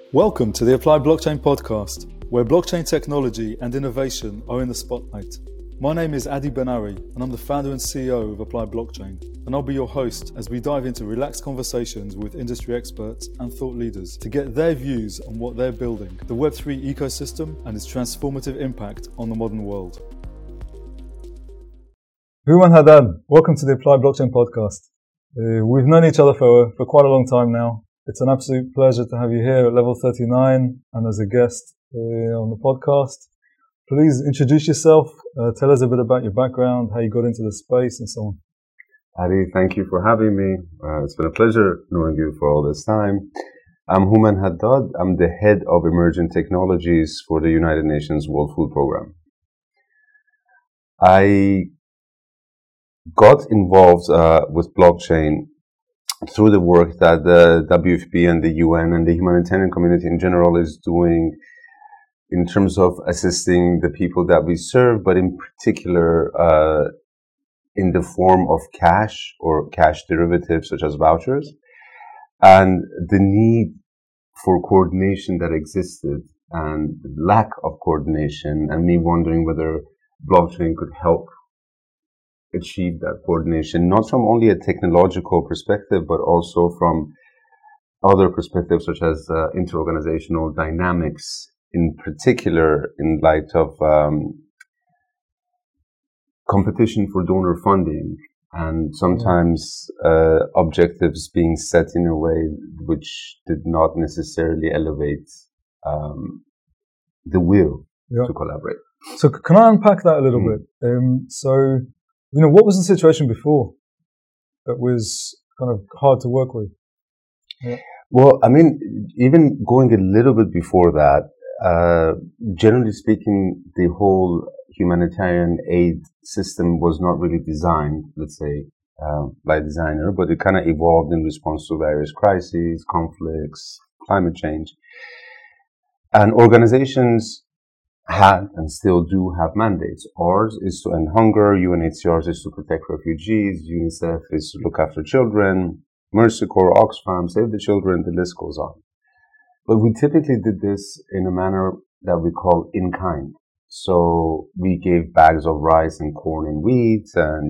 Welcome to the Applied Blockchain Podcast, where blockchain technology and innovation are in the spotlight. My name is Adi Ben-Ari, and I'm the founder and CEO of Applied Blockchain, and I'll be your host as we dive into relaxed conversations with industry experts and thought leaders to get their views on what they're building, the Web3 ecosystem and its transformative impact on the modern world. Houman Haddad, welcome to the Applied Blockchain Podcast. We've known each other for quite a long time now. It's an absolute pleasure to have you here at Level 39 and as a guest on the podcast. Please introduce yourself, tell us a bit about your background, how you got into the space and so on. Adi, thank you for having me. It's been a pleasure knowing you for all this time. I'm Houman Haddad. I'm the head of emerging technologies for the United Nations World Food Programme. I got involved with blockchain through the work that the WFP and the UN and the humanitarian community in general is doing in terms of assisting the people that we serve, but in particular in the form of cash or cash derivatives such as vouchers, and the need for coordination that existed and lack of coordination, and me wondering whether blockchain could help achieve that coordination, not from only a technological perspective, but also from other perspectives such as interorganizational dynamics, in particular in light of competition for donor funding and sometimes objectives being set in a way which did not necessarily elevate the will to collaborate. So can I unpack that a little bit? What was the situation before that was kind of hard to work with? Yeah. Well, I mean, even going a little bit before that, generally speaking, the whole humanitarian aid system was not really designed, let's say, by a designer, but it kind of evolved in response to various crises, conflicts, climate change. And organizations had and still do have mandates. Ours is to end hunger, UNHCR is to protect refugees, UNICEF is to look after children, Mercy Corps, Oxfam, Save the Children, the list goes on. But we typically did this in a manner that we call in kind. So we gave bags of rice and corn and wheat, and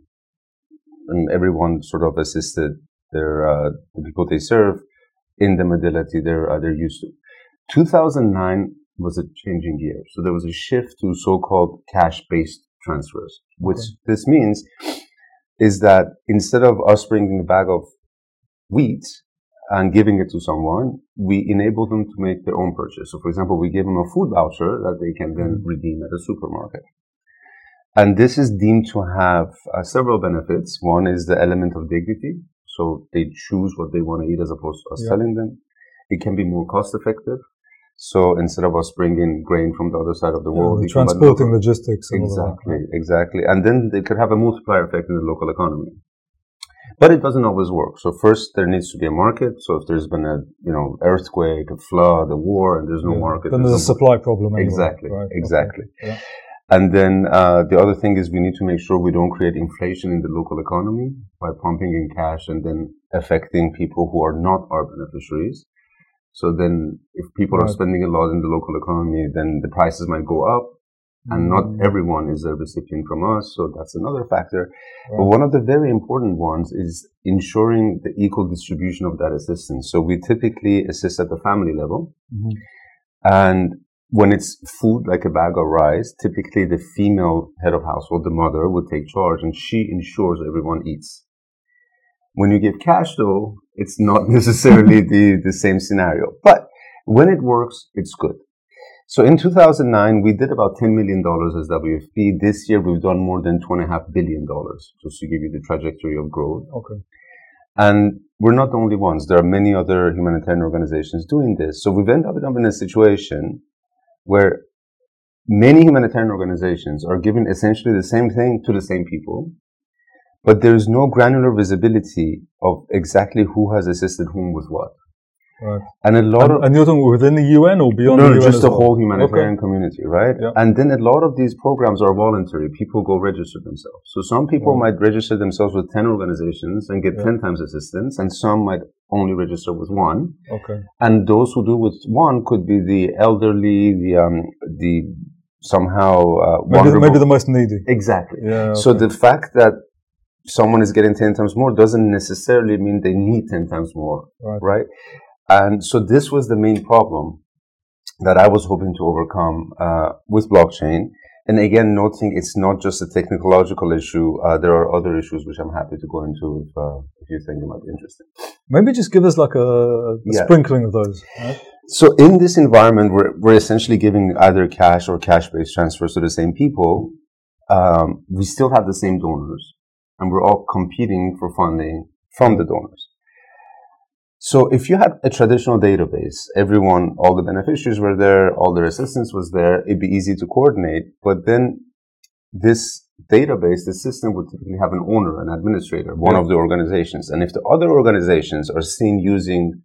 and everyone sort of assisted the people they serve in the modality they're used to. 2009 was a changing year. So there was a shift to so-called cash-based transfers. Which this means is that instead of us bringing a bag of wheat and giving it to someone, we enable them to make their own purchase. So for example, we give them a food voucher that they can then redeem at a supermarket. And this is deemed to have several benefits. One is the element of dignity. So they choose what they want to eat as opposed to us telling them. It can be more cost effective. So instead of us bringing grain from the other side of the world, the transporting logistics. Exactly. And then they could have a multiplier effect in the local economy. But it doesn't always work. So first there needs to be a market. So if there's been a earthquake, a flood, a war, and there's no market, then there's a supply problem. Anyway. Exactly. Okay. Yeah. And then the other thing is we need to make sure we don't create inflation in the local economy by pumping in cash and then affecting people who are not our beneficiaries. So then if people are spending a lot in the local economy, then the prices might go up, and not everyone is a recipient from us. So that's another factor. But one of the very important ones is ensuring the equal distribution of that assistance. So we typically assist at the family level. And when it's food like a bag of rice, typically the female head of household, the mother, would take charge, and she ensures everyone eats. When you give cash, though, it's not necessarily the same scenario. But when it works, it's good. So in 2009, we did about $10 million as WFP. This year, we've done more than $2.5 billion, just to give you the trajectory of growth. Okay. And we're not the only ones. There are many other humanitarian organizations doing this. So we've ended up in a situation where many humanitarian organizations are giving essentially the same thing to the same people. But there is no granular visibility of exactly who has assisted whom with what. Right. And a lot and you're talking within the UN or beyond no, the UN? just the well? whole humanitarian community, right? Yeah. And then a lot of these programs are voluntary. People go register themselves. So some people might register themselves with 10 organizations and get 10 times assistance, and some might only register with one. Okay. And those who do with one could be the elderly, the somehow maybe the most needy. Exactly. Yeah. Okay. So the fact that someone is getting 10 times more doesn't necessarily mean they need 10 times more, right? And so this was the main problem that I was hoping to overcome with blockchain. And again, noting it's not just a technological issue. There are other issues which I'm happy to go into if you think it might be interesting. Maybe just give us like a sprinkling of those. Right? So in this environment, we're essentially giving either cash or cash-based transfers to the same people. We still have the same donors, and we're all competing for funding from the donors. So if you had a traditional database, all the beneficiaries were there, all their assistance was there, it'd be easy to coordinate. But then this database, the system would typically have an owner, an administrator, one of the organizations. And if the other organizations are seen using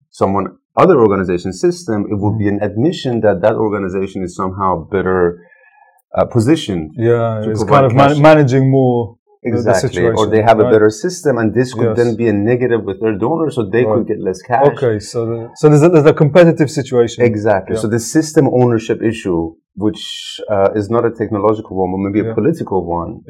other organization's system, it would be an admission that that organization is somehow better positioned. Yeah, it's kind of managing more. Exactly, or they have a better system, and this could then be a negative with their donors, so they could get less cash. Okay, so there's a competitive situation. Exactly. So the system ownership issue, which is not a technological one, but maybe a political one,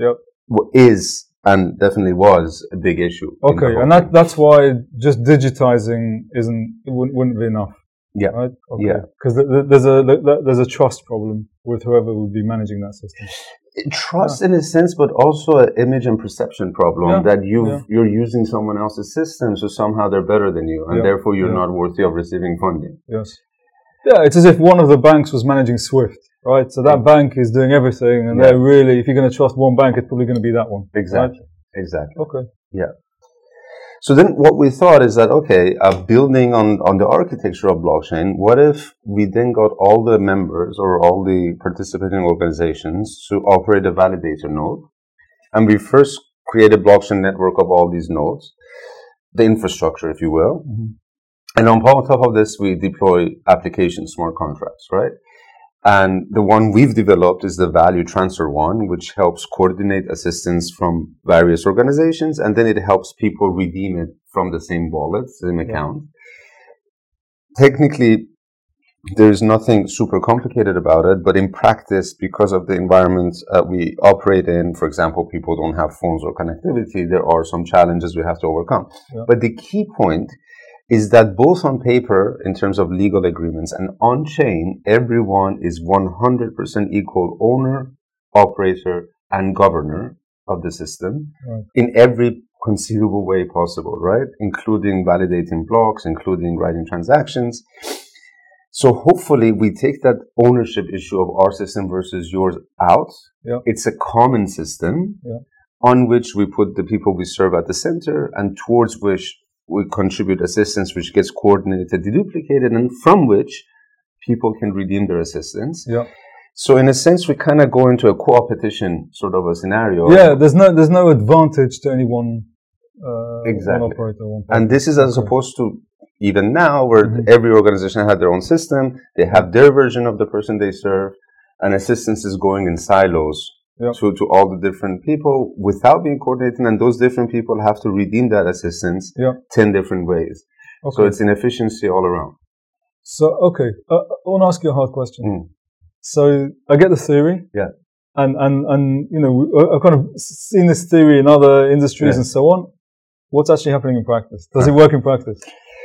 is and definitely was a big issue. Okay, and that's why just digitizing wouldn't be enough. Yeah. Right? Okay. Yeah. Because there's a trust problem with whoever would be managing that system. Trust in a sense, but also an image and perception problem that you're using someone else's system, so somehow they're better than you, and therefore you're not worthy of receiving funding. Yes. Yeah, it's as if one of the banks was managing SWIFT, right? So that bank is doing everything, and they're really, if you're going to trust one bank, it's probably going to be that one. Exactly. Right? Exactly. Okay. Yeah. So then what we thought is that, okay, building on the architecture of blockchain, what if we then got all the members or all the participating organizations to operate a validator node? And we first create a blockchain network of all these nodes, the infrastructure, if you will. Mm-hmm. And on top of this, we deploy application smart contracts, right? And the one we've developed is the value transfer one, which helps coordinate assistance from various organizations, and then it helps people redeem it from the same wallet, same account. Technically, there's nothing super complicated about it, but in practice, because of the environment we operate in, for example, people don't have phones or connectivity, there are some challenges we have to overcome. Yeah. But the key point is that both on paper, in terms of legal agreements, and on-chain, everyone is 100% equal owner, operator, and governor of the system in every conceivable way possible, right? Including validating blocks, including writing transactions. So hopefully we take that ownership issue of our system versus yours out. Yeah. It's a common system on which we put the people we serve at the center, and towards which we contribute assistance which gets coordinated, deduplicated, and from which people can redeem their assistance. Yeah. So in a sense, we kind of go into a co-opetition sort of a scenario. Yeah, there's no advantage to any one exactly. One operator, one and this is as opposed to even now where every organization had their own system, they have their version of the person they serve, and assistance is going in silos. Yep. To all the different people without being coordinated, and those different people have to redeem that assistance 10 different ways. Okay. So it's inefficiency all around. So, okay, I want to ask you a hard question. So I get the theory. Yeah. And you know, I've kind of seen this theory in other industries and so on. What's actually happening in practice? Does it work in practice?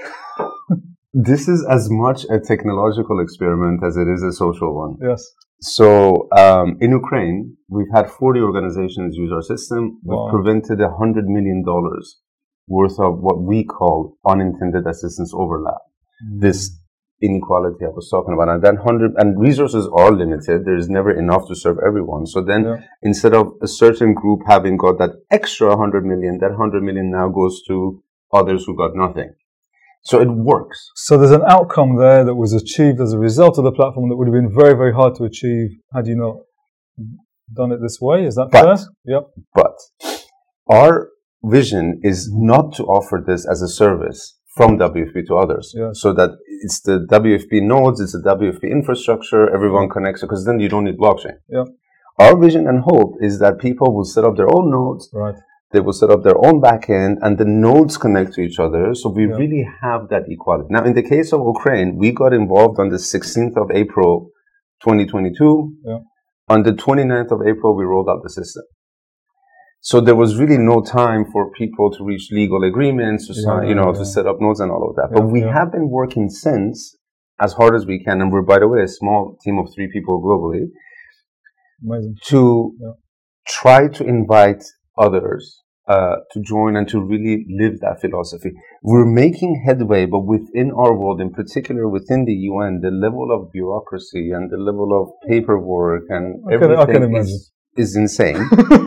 This is as much a technological experiment as it is a social one. Yes. So in Ukraine, we've had 40 organizations use our system. We've prevented $100 million worth of what we call unintended assistance overlap. This inequality I was talking about. And then and resources are limited. There's never enough to serve everyone. So then instead of a certain group having got that extra 100 million, that 100 million now goes to others who got nothing. So it works. So there's an outcome there that was achieved as a result of the platform that would have been very, very hard to achieve had you not done it this way. Is that fair? Yep. But our vision is not to offer this as a service from WFP to others. Yeah. So that it's the WFP nodes, it's the WFP infrastructure, everyone connects, because then you don't need blockchain. Yeah. Our vision and hope is that people will set up their own nodes, Right. they will set up their own backend, and the nodes connect to each other. So we really have that equality. Now, in the case of Ukraine, we got involved on the 16th of April, 2022. Yeah. On the 29th of April, we rolled out the system. So there was really no time for people to reach legal agreements, to sign, to set up nodes and all of that. But we have been working since as hard as we can, and we're, by the way, a small team of 3 people globally. Amazing. To try to invite others to join and to really live that philosophy. We're making headway, but within our world, in particular within the UN, the level of bureaucracy and the level of paperwork and everything is insane.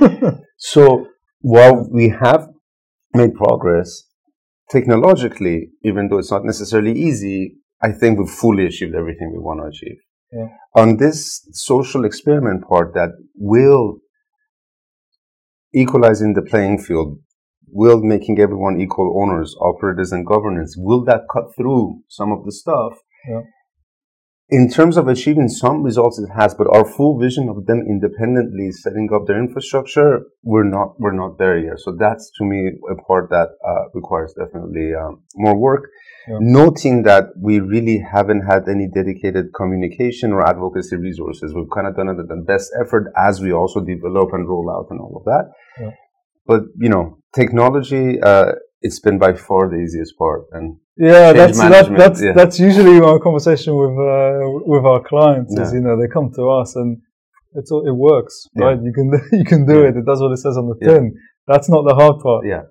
So while we have made progress technologically, even though it's not necessarily easy, I think we've fully achieved everything we want to achieve. Yeah. On this social experiment part that will equalizing the playing field, will making everyone equal owners, operators, and governance, will that cut through some of the stuff? Yeah. In terms of achieving some results, it has, but our full vision of them independently setting up their infrastructure, we're not there yet. So that's, to me, a part that requires definitely more work. Yeah. Noting that we really haven't had any dedicated communication or advocacy resources. We've kind of done it at the best effort as we also develop and roll out and all of that. Yeah. But, technology, it's been by far the easiest part. And that's usually my conversation with our clients. Is they come to us and it works, right? You can do it. It does what it says on the tin. That's not the hard part. Yeah,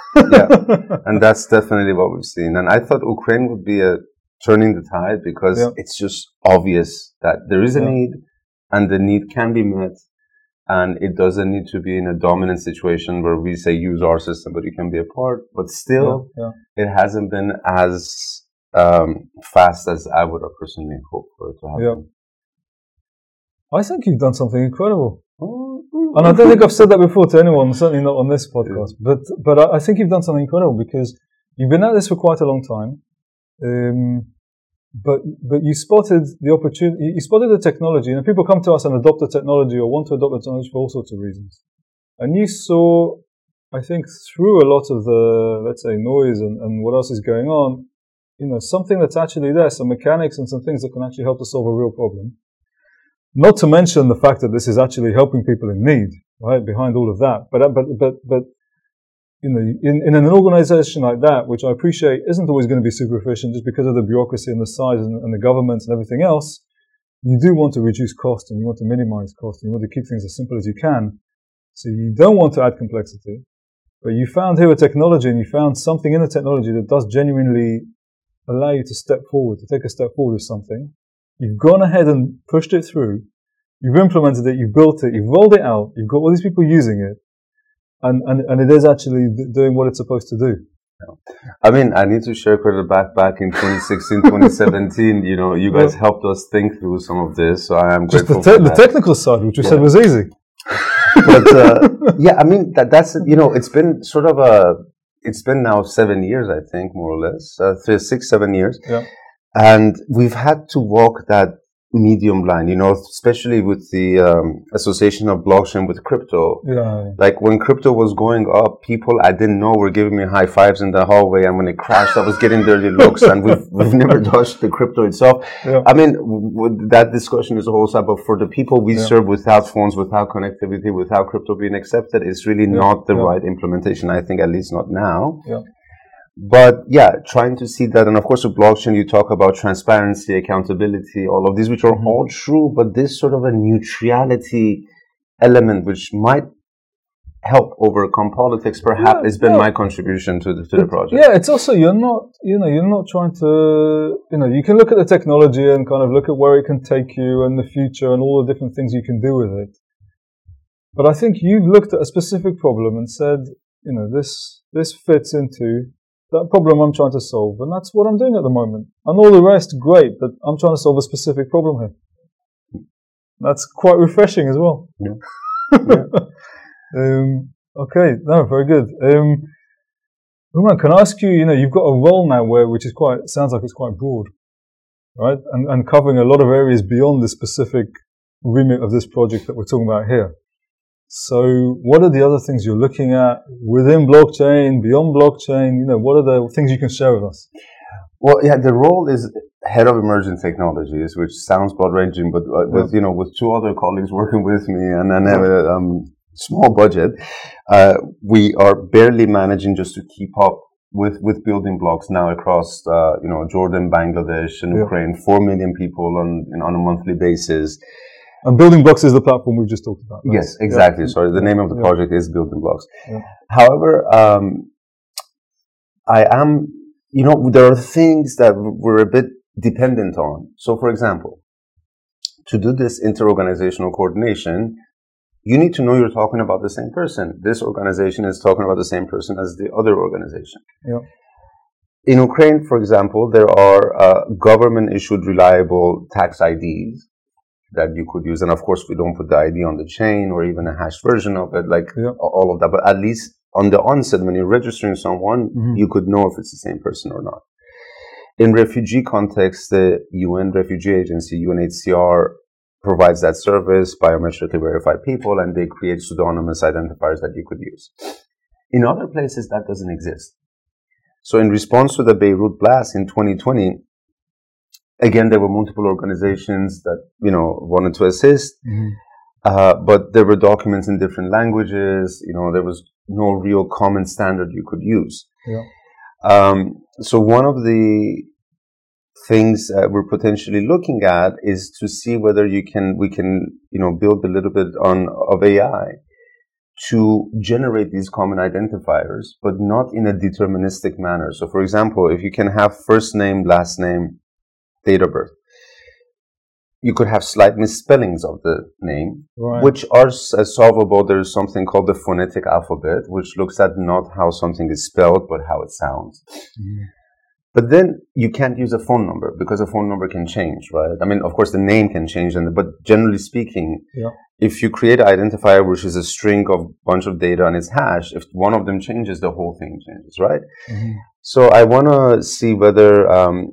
and that's definitely what we've seen. And I thought Ukraine would be a turning the tide because it's just obvious that there is a need, and the need can be met. And it doesn't need to be in a dominant situation where we say use our system, but you can be a part. But still, it hasn't been as fast as I would have personally hoped for it to happen. I think you've done something incredible. And I don't think I've said that before to anyone, certainly not on this podcast. But I think you've done something incredible because you've been at this for quite a long time. But you spotted the opportunity, you spotted the technology, and people come to us and adopt the technology or want to adopt the technology for all sorts of reasons. And you saw, I think, through a lot of the, let's say, noise and what else is going on, something that's actually there, some mechanics and some things that can actually help to solve a real problem. Not to mention the fact that this is actually helping people in need, right, behind all of that. But in an organization like that, which I appreciate isn't always going to be super efficient just because of the bureaucracy and the size and the governments and everything else, you do want to reduce cost and you want to minimize cost and you want to keep things as simple as you can. So you don't want to add complexity. But you found here a technology and you found something in the technology that does genuinely allow you to step forward, to take a step forward with something. You've gone ahead and pushed it through. You've implemented it. You've built it. You've rolled it out. You've got all these people using it. And it is actually doing what it's supposed to do. I mean, I need to share credit back in 2016, 2017. You guys helped us think through some of this, so I am grateful for that. The technical side, which we said was easy. But I mean, that's it's been sort of it's been now 7 years, I think, more or less, 6, 7 years, and we've had to walk that medium line, especially with the association of blockchain with crypto. Like when crypto was going up, people I didn't know were giving me high fives in the hallway, and when it crashed, I was getting dirty looks. And we've never touched the crypto itself. I mean, that discussion is a whole side. But for the people we serve without phones, without connectivity, without crypto being accepted, it's really not the right implementation. I think, at least not now. But trying to see that, and of course with blockchain you talk about transparency, accountability, all of these, which are all true, but this sort of a neutrality element which might help overcome politics perhaps has been my contribution to the project. It's also, you're not trying to, you can look at the technology and kind of look at where it can take you and the future and all the different things you can do with it. But I think you've looked at a specific problem and said, this fits into that problem I'm trying to solve, and that's what I'm doing at the moment. And all the rest, great, but I'm trying to solve a specific problem here. That's quite refreshing as well. Okay, no, very good. Umar, can I ask you, you've got a role now which is sounds like it's quite broad, right? And covering a lot of areas beyond the specific remit of this project that we're talking about here. So what are the other things you're looking at within blockchain, beyond blockchain? What are the things you can share with us? Well, yeah, the role is head of emerging technologies, which sounds broad-ranging, but with two other colleagues working with me, and I have a small budget, we are barely managing just to keep up with building blocks now across Jordan, Bangladesh, and Ukraine. 4 million people on a monthly basis. And Building Blocks is the platform we just talked about. Right? Yes, exactly. Yeah. Sorry, the name of the project is Building Blocks. Yeah. However, I am, there are things that we're a bit dependent on. So, for example, to do this inter-organizational coordination, you need to know you're talking about the same person. This organization is talking about the same person as the other organization. Yeah. In Ukraine, for example, there are government-issued reliable tax IDs that you could use. And of course, we don't put the ID on the chain or even a hashed version of it, all of that. But at least on the onset, when you're registering someone, you could know if it's the same person or not. In refugee context, the UN Refugee Agency, UNHCR, provides that service, biometrically verified people, and they create pseudonymous identifiers that you could use. In other places, that doesn't exist. So in response to the Beirut blast in 2020, again, there were multiple organizations that, wanted to assist, but there were documents in different languages. There was no real common standard you could use. Yeah. So one of the things we're potentially looking at is to see whether we can build a little bit of AI to generate these common identifiers, but not in a deterministic manner. So, for example, if you can have first name, last name, date of birth, you could have slight misspellings of the name, which are solvable. There's something called the phonetic alphabet, which looks at not how something is spelled, but how it sounds. But then you can't use a phone number because a phone number can change, right? I mean, of course, the name can change, but generally speaking, if you create an identifier, which is a string of bunch of data and it's hashed, if one of them changes, the whole thing changes, right? So I want to see whether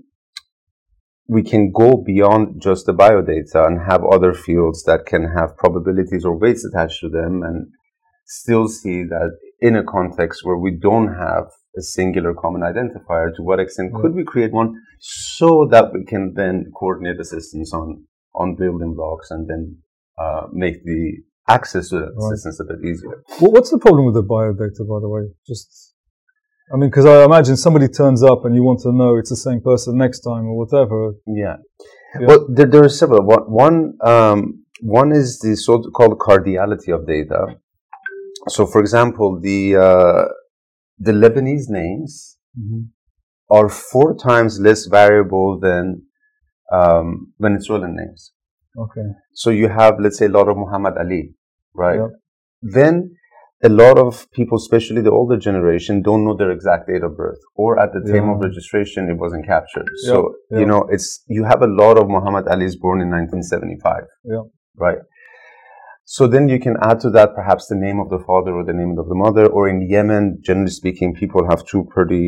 we can go beyond just the biodata and have other fields that can have probabilities or weights attached to them and still see that in a context where we don't have a singular common identifier, to what extent could we create one so that we can then coordinate assistance on building blocks and then make the access to that assistance a bit easier. Well, what's the problem with the biodata, by the way? Because I imagine somebody turns up and you want to know it's the same person next time or whatever. Yeah. Well, there are several. One is the so-called cardiality of data. So, for example, the Lebanese names are 4 times less variable than Venezuelan names. Okay. So you have, let's say, a lot of Muhammad Ali, right? Then a lot of people, especially the older generation, don't know their exact date of birth, or at the time of registration, it wasn't captured. So, you have a lot of Muhammad Ali's born in 1975, right? So then you can add to that perhaps the name of the father or the name of the mother, or in Yemen, generally speaking, people have 2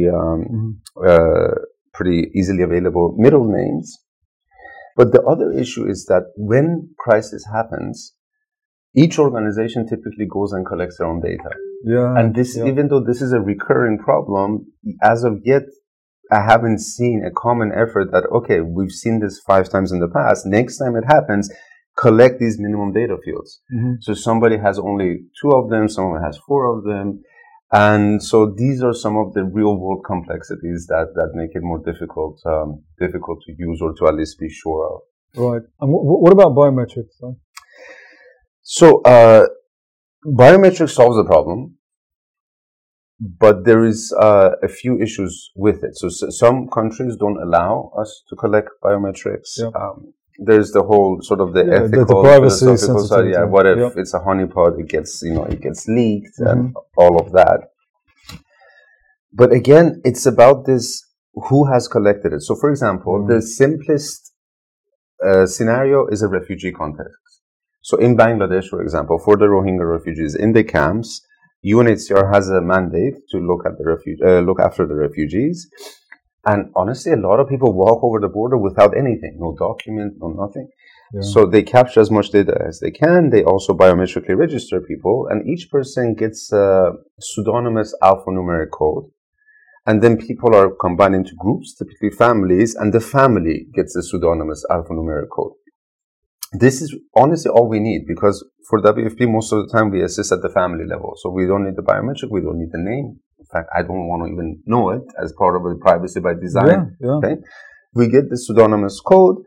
pretty easily available middle names. But the other issue is that when crisis happens, each organization typically goes and collects their own data. And this, even though this is a recurring problem, as of yet, I haven't seen a common effort that, okay, we've seen this 5 times in the past. Next time it happens, collect these minimum data fields. So somebody has only 2 of them, someone has 4 of them. And so these are some of the real world complexities that make it more difficult to use or to at least be sure of. Right. And what about biometrics? Huh? So biometrics solves the problem, but there is a few issues with it. So some countries don't allow us to collect biometrics. There's the whole sort of the ethical, the privacy philosophical side. What if it's a honeypot? It gets leaked and all of that. But again, it's about this: who has collected it? So, for example, the simplest scenario is a refugee context. So, in Bangladesh, for example, for the Rohingya refugees in the camps, UNHCR has a mandate to look at look after the refugees. And honestly, a lot of people walk over the border without anything, no document, no nothing. Yeah. So they capture as much data as they can. They also biometrically register people, and each person gets a pseudonymous alphanumeric code. And then people are combined into groups, typically families, and the family gets a pseudonymous alphanumeric code. This is honestly all we need, because for WFP, most of the time we assist at the family level. So we don't need the biometric, we don't need the name. In fact, I don't want to even know it as part of the privacy by design thing. We get the pseudonymous code,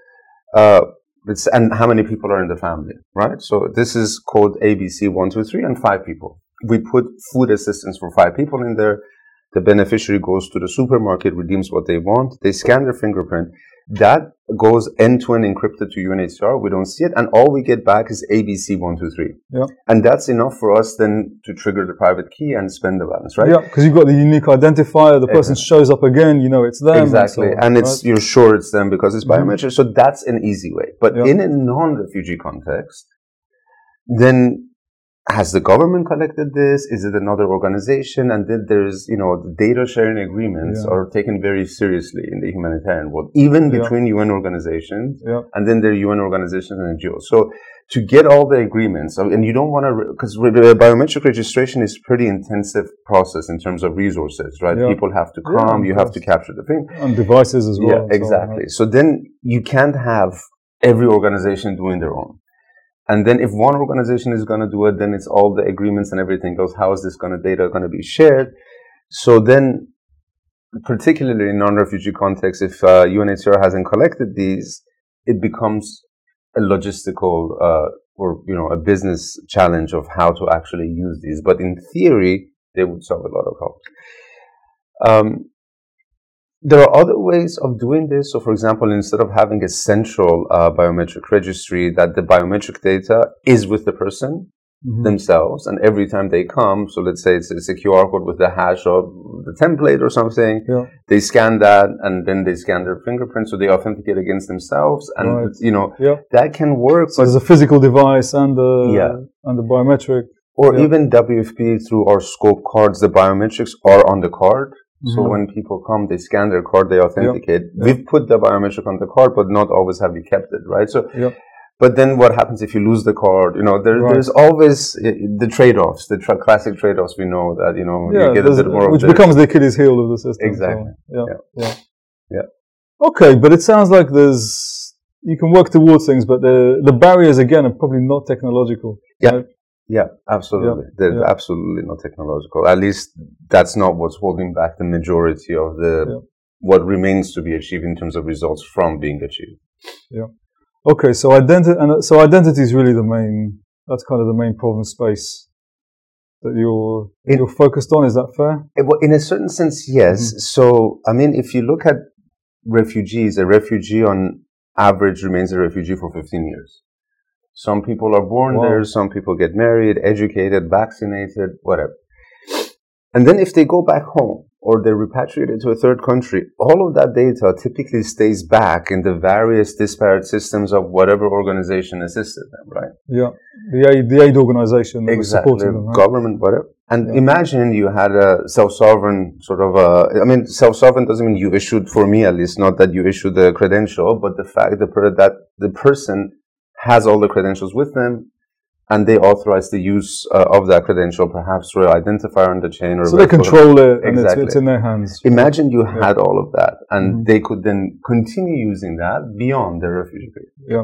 and how many people are in the family, right? So this is code ABC123 and 5 people. We put food assistance for 5 people in there. The beneficiary goes to the supermarket, redeems what they want. They scan their fingerprint. That goes end-to-end encrypted to UNHCR. We don't see it. And all we get back is ABC123. Yeah. And that's enough for us then to trigger the private key and spend the balance, right? Yeah, because you've got the unique identifier. The person shows up again, you know it's them. Exactly. And it's, you're sure it's them because it's biometric. So that's an easy way. But in a non-refugee context, then has the government collected this? Is it another organization? And then there's, the data sharing agreements are taken very seriously in the humanitarian world, even between UN organizations, and then there are UN organizations and NGOs. So to get all the agreements, and you don't want to, because biometric registration is a pretty intensive process in terms of resources, right? People have to come, you have to capture the thing. And devices as well. Yeah, exactly. So then you can't have every organization doing their own. And then if one organization is going to do it, then it's all the agreements and everything goes, how is this data going to be shared? So then, particularly in non-refugee context, if UNHCR hasn't collected these, it becomes a logistical or a business challenge of how to actually use these. But in theory, they would solve a lot of problems. There are other ways of doing this. So, for example, instead of having a central biometric registry, that the biometric data is with the person themselves, and every time they come, so let's say it's a QR code with the hash of the template or something, they scan that, and then they scan their fingerprint, so they authenticate against themselves, and that can work. So there's a physical device and the biometric. Or even WFP, through our scope cards, the biometrics are on the card. So when people come, they scan their card, they authenticate. We've put the biometric on the card, but not always have we kept it, right? So, but then what happens if you lose the card? There's always the trade-offs, the classic trade-offs. We know that, you get a bit more which becomes the Achilles heel of the system. Exactly. So, okay, but it sounds like you can work towards things, but the barriers, again, are probably not technological. Yeah. Right? Yeah, absolutely. They're absolutely not technological. At least that's not what's holding back the majority of what remains to be achieved in terms of results from being achieved. Yeah. Okay, so identity is really that's kind of the main problem space that you're focused on. Is that fair? Well, in a certain sense, yes. So, I mean, if you look at refugees, a refugee on average remains a refugee for 15 years. Some people are born there, some people get married, educated, vaccinated, whatever. And then if they go back home or they're repatriated to a third country, all of that data typically stays back in the various disparate systems of whatever organization assisted them, right? Yeah, the aid organization that was supporting them, right? Government, whatever. And imagine you had a self-sovereign self-sovereign doesn't mean you issued, for me at least, not that you issued the credential, but the fact that the person has all the credentials with them, and they authorize the use of that credential, perhaps through an identifier on the chain. So they control it, and it's in their hands. Imagine you had all of that, and they could then continue using that beyond their refugee period.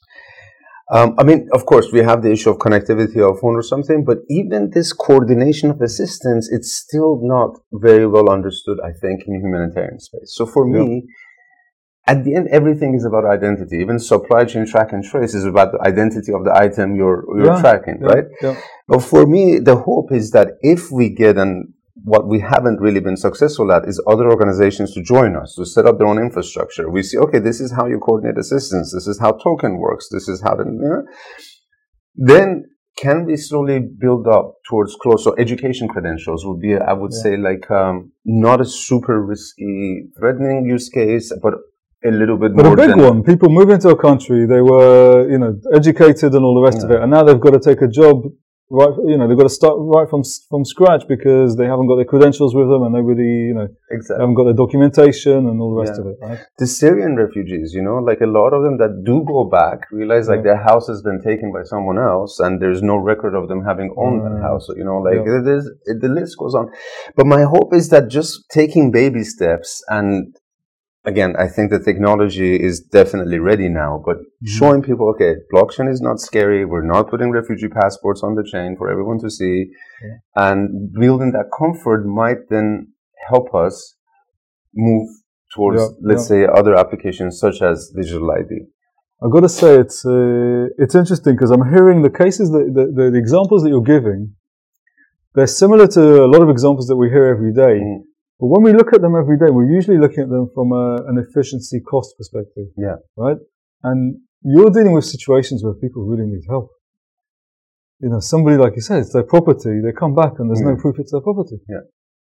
Yeah. Of course, we have the issue of connectivity of phone or something, but even this coordination of assistance, it's still not very well understood, I think, in humanitarian space. So for me, at the end, everything is about identity. Even supply chain track and trace is about the identity of the item you're tracking, right? Yeah. But for me, the hope is that if we get, and what we haven't really been successful at, is other organizations to join us, to set up their own infrastructure. We see, okay, this is how you coordinate assistance. This is how token works. This is how then can we slowly build up towards close? So education credentials would be, I would say, not a super risky, threatening use case, but a little bit more. But a big one. People move into a country, they were, educated and all the rest of it, and now they've got to take a job they've got to start right from scratch because they haven't got their credentials with them and nobody, haven't got their documentation and all the rest of it, right? The Syrian refugees, like a lot of them that do go back realize like their house has been taken by someone else and there's no record of them having owned that house. The list goes on. But my hope is that just taking baby steps, and again, I think the technology is definitely ready now, but showing people, okay, blockchain is not scary. We're not putting refugee passports on the chain for everyone to see. Yeah. And building that comfort might then help us move towards, let's say, other applications such as digital ID. I've got to say, it's interesting because I'm hearing the cases, the examples that you're giving, they're similar to a lot of examples that we hear every day. But when we look at them every day, we're usually looking at them from an efficiency cost perspective. Yeah. Right? And you're dealing with situations where people really need help. Somebody, like you said, it's their property. They come back and there's no proof it's their property. Yeah.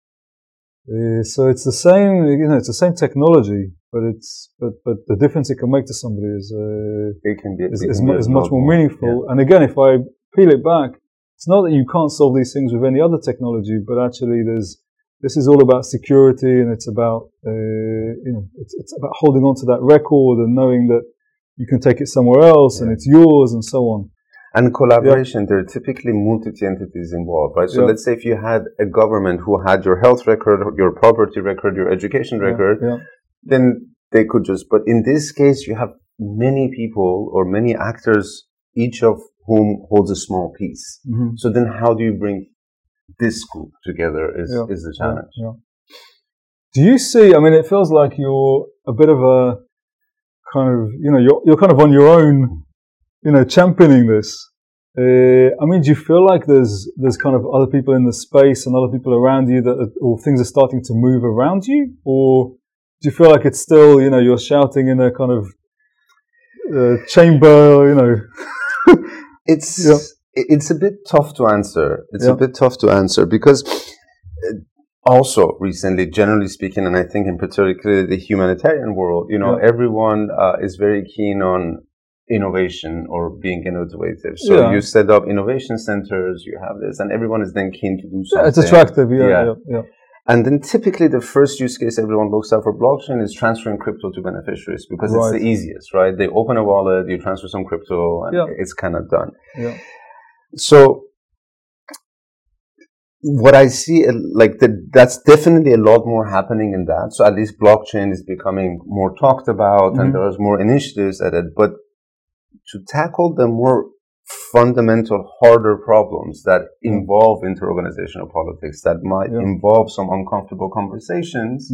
So it's the same, it's the same technology, but the difference it can make to somebody is much more meaningful. Yeah. And again, if I peel it back, it's not that you can't solve these things with any other technology, but actually this is all about security, and it's about it's about holding on to that record and knowing that you can take it somewhere else and it's yours and so on. And collaboration, there are typically multi entities involved, right? So let's say if you had a government who had your health record, your property record, your education record, then they could but in this case, you have many people or many actors, each of whom holds a small piece. Mm-hmm. So then how do you bring this group together is the challenge. Yeah. Do you see, it feels like you're a bit of a kind of, you're kind of on your own, championing this. Do you feel like there's kind of other people in the space and other people around you or things are starting to move around you? Or do you feel like it's still, you're shouting in a kind of chamber, It's a bit tough to answer. A bit tough to answer because also recently, generally speaking, and I think in particular the humanitarian world, everyone is very keen on innovation or being innovative. So you set up innovation centers, you have this, and everyone is then keen to do something. Yeah, it's attractive. Yeah. And then typically the first use case everyone looks at for blockchain is transferring crypto to beneficiaries because it's the easiest, right? They open a wallet, you transfer some crypto, and it's kind of done. Yeah. So what I see, that's definitely a lot more happening in that. So at least blockchain is becoming more talked about and there's more initiatives at it. But to tackle the more fundamental, harder problems that involve interorganizational politics, that might involve some uncomfortable conversations,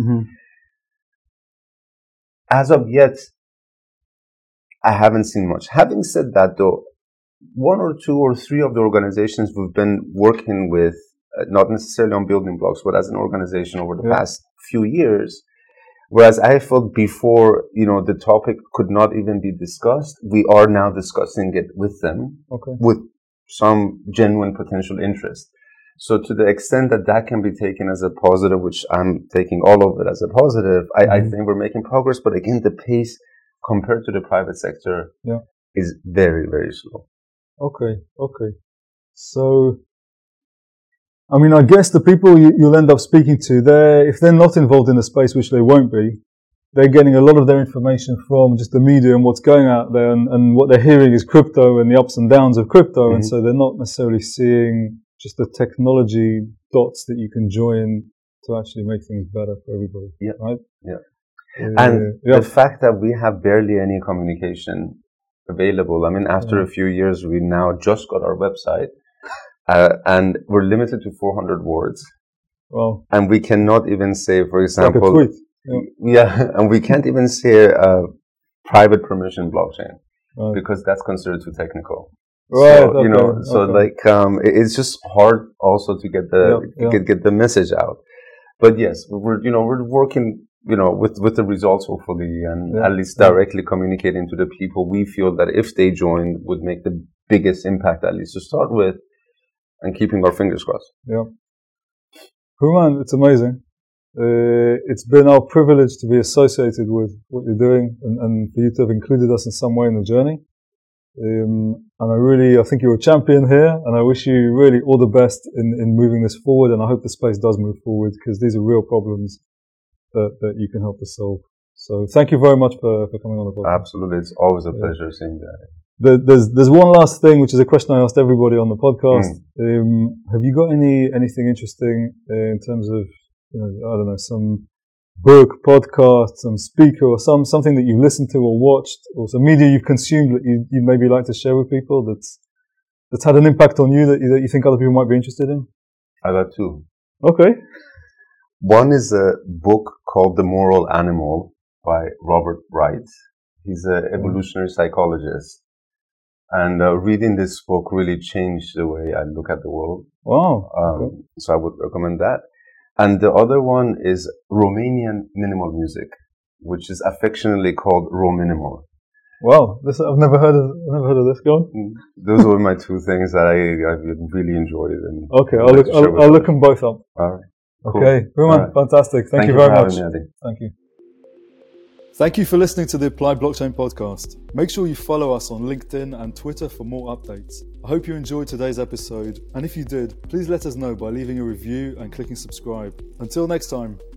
as of yet, I haven't seen much. Having said that, though, one or two or three of the organizations we've been working with, not necessarily on building blocks, but as an organization over the past few years, whereas I felt before, the topic could not even be discussed, we are now discussing it with them, with some genuine potential interest. So to the extent that can be taken as a positive, which I'm taking all of it as a positive, I think we're making progress. But again, the pace compared to the private sector is very, very slow. Okay. So, I guess the people you'll end up speaking to, if they're not involved in the space, which they won't be, they're getting a lot of their information from just the media and what's going out there, and what they're hearing is crypto and the ups and downs of crypto, and so they're not necessarily seeing just the technology dots that you can join to actually make things better for everybody. Yeah. Right? Yeah. And the fact that we have barely any communication available. After a few years, we now just got our website, and we're limited to 400 words. Well, and we cannot even say, for example, like a tweet. And we can't even say private permission blockchain because that's considered too technical. Right. So, it's just hard also to get the message out. But yes, we're working, with the results hopefully, and at least directly communicating to the people we feel that if they join would make the biggest impact, at least to start with, and keeping our fingers crossed. Yeah. Hooman, it's amazing. It's been our privilege to be associated with what you're doing and for you to have included us in some way in the journey. And I think you're a champion here, and I wish you really all the best in moving this forward. And I hope the space does move forward, because these are real problems that you can help us solve. So thank you very much for coming on the podcast. Absolutely. It's always a pleasure seeing that. There's one last thing, which is a question I asked everybody on the podcast. Have you got anything interesting in terms of, I don't know, some book, podcast, some speaker, or something that you've listened to or watched, or some media you've consumed that you maybe like to share with people that's had an impact on you that you think other people might be interested in? I got two. Okay. One is a book called The Moral Animal by Robert Wright. He's an evolutionary psychologist. And reading this book really changed the way I look at the world. Wow. Okay. So I would recommend that. And the other one is Romanian minimal music, which is affectionately called Rominimal. Wow, I've never heard of this. Go on. Those were my two things that I really enjoyed. And okay, I'll look them both up. All right. Cool. Okay, Ruman, right. Fantastic. Thank you very much. Thank you. Thank you for listening to the Applied Blockchain podcast. Make sure you follow us on LinkedIn and Twitter for more updates. I hope you enjoyed today's episode, and if you did, please let us know by leaving a review and clicking subscribe. Until next time.